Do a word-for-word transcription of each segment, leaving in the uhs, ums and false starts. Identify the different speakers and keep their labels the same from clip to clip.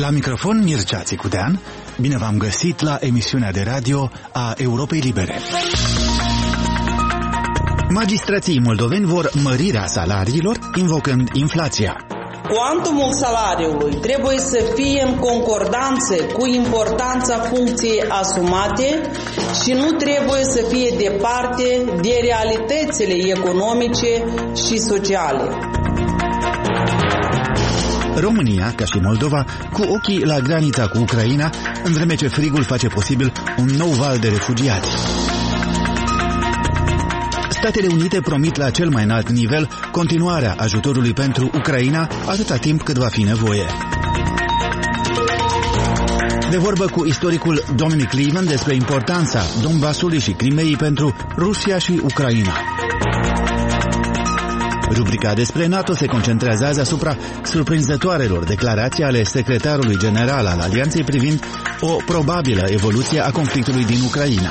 Speaker 1: La microfon Mircea Țicudean, bine v-am găsit la emisiunea de radio a Europei Libere. Magistrații moldoveni vor mărirea salariilor, invocând inflația.
Speaker 2: Cuantumul salariului trebuie să fie în concordanță cu importanța funcției asumate și nu trebuie să fie departe de realitățile economice și sociale.
Speaker 1: România, ca și Moldova, cu ochii la granița cu Ucraina, în vreme ce frigul face posibil un nou val de refugiați. Statele Unite promit la cel mai înalt nivel continuarea ajutorului pentru Ucraina atâta timp cât va fi nevoie. De vorbă cu istoricul Dominic Lieven despre importanța Donbasului și Crimeei pentru Rusia și Ucraina. Rubrica despre NATO se concentrează azi asupra surprinzătoarelor declarații ale secretarului general al Alianței privind o probabilă evoluție a conflictului din Ucraina.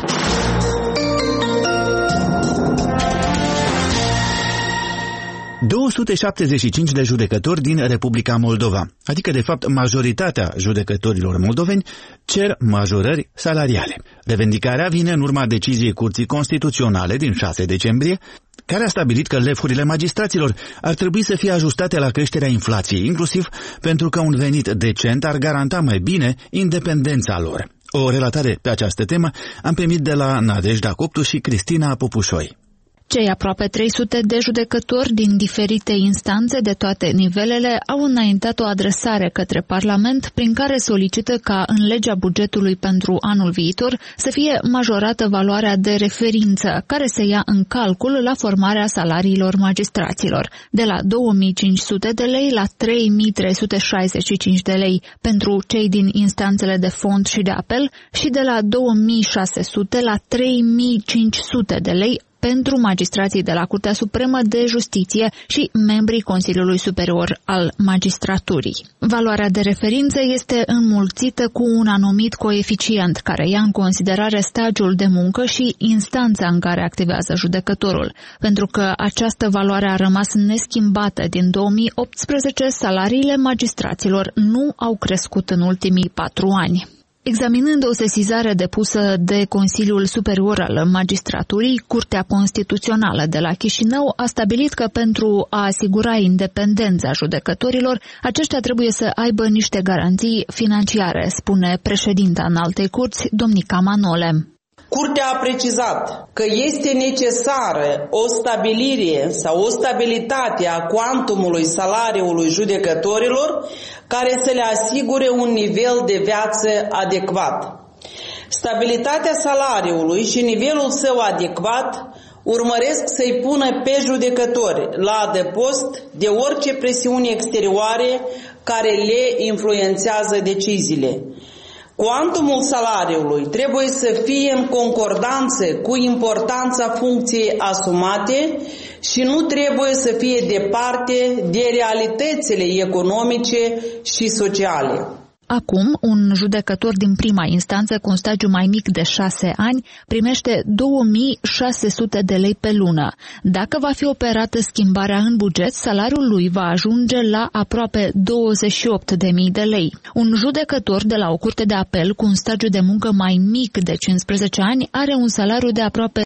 Speaker 1: două sute șaptezeci și cinci de judecători din Republica Moldova, adică de fapt majoritatea judecătorilor moldoveni, cer majorări salariale. Revendicarea vine în urma deciziei Curții Constituționale din șase decembrie, care a stabilit că lefurile magistraților ar trebui să fie ajustate la creșterea inflației, inclusiv pentru că un venit decent ar garanta mai bine independența lor. O relatare pe această temă am primit de la Nadejda Coptu și Cristina Popușoi.
Speaker 3: Cei aproape trei sute de judecători din diferite instanțe de toate nivelele au înaintat o adresare către Parlament prin care solicită ca în legea bugetului pentru anul viitor să fie majorată valoarea de referință care se ia în calcul la formarea salariilor magistraților, de la două mii cinci sute de lei la trei mii trei sute șaizeci și cinci de lei pentru cei din instanțele de fond și de apel și de la două mii șase sute la trei mii cinci sute de lei pentru magistrații de la Curtea Supremă de Justiție și membrii Consiliului Superior al Magistraturii. Valoarea de referință este înmulțită cu un anumit coeficient care ia în considerare stagiul de muncă și instanța în care activează judecătorul. Pentru că această valoare a rămas neschimbată din două mii optsprezece, salariile magistraților nu au crescut în ultimii patru ani. Examinând o sesizare depusă de Consiliul Superior al Magistraturii, Curtea Constituțională de la Chișinău a stabilit că pentru a asigura independența judecătorilor, aceștia trebuie să aibă niște garanții financiare, spune președinta Înaltei Curți, Domnica Manole.
Speaker 2: Curtea a precizat că este necesară o stabilire sau o stabilitate a cuantumului salariului judecătorilor care să le asigure un nivel de viață adecvat. Stabilitatea salariului și nivelul său adecvat urmăresc să-i pună pe judecători la adăpost de orice presiuni exterioare care le influențează deciziile. Cuantumul salariului trebuie să fie în concordanță cu importanța funcției asumate și nu trebuie să fie departe de realitățile economice și sociale.
Speaker 3: Acum, un judecător din prima instanță cu un stagiu mai mic de șase ani primește două mii șase sute de lei pe lună. Dacă va fi operată schimbarea în buget, salariul lui va ajunge la aproape douăzeci și opt de mii de lei. Un judecător de la o curte de apel cu un stagiu de muncă mai mic de cincisprezece ani are un salariu de aproape